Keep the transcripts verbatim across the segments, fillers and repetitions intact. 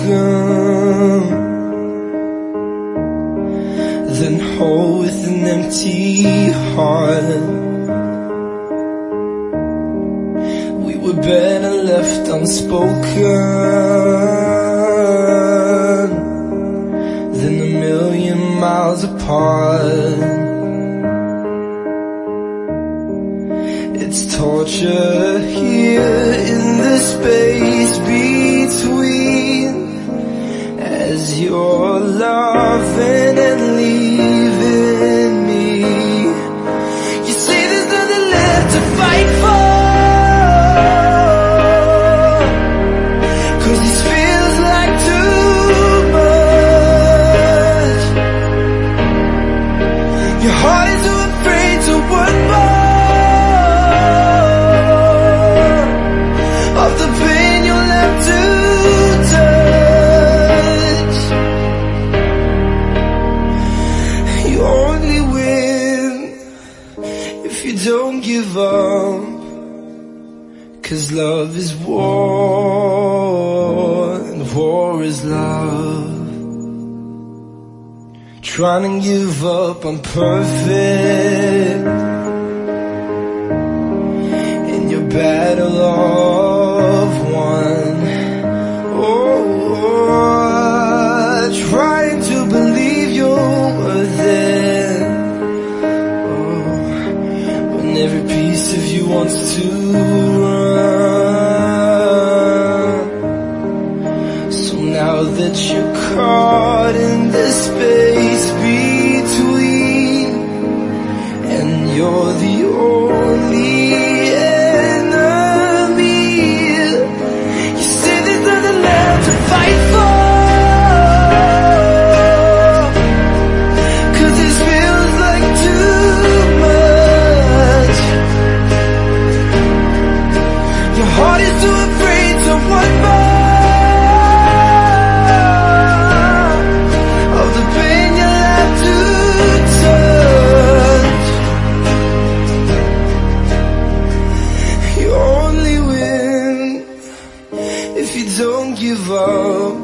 than whole with an empty heart. We were better left unspoken than a million miles apart. It's torture here in the space between, as you're loving and leaving me. You say there's nothing left to fight for, 'cause this feels like too much. Your heart is too afraid to want more of the pain you'll have to touch. You only win if you don't give up, 'cause love is war and war is love. Trying to give up on perfect in your battle of one. Oh, trying to believe you were there. Oh, when every piece of you wants to run. So now that you're caught in this space between, and you're the only fight for, 'cause this feels like too much. Your heart is too afraid to want more of the pain you'll have to touch. You only win if you don't give up,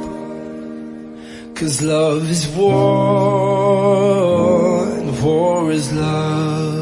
'cause love is war and war is love.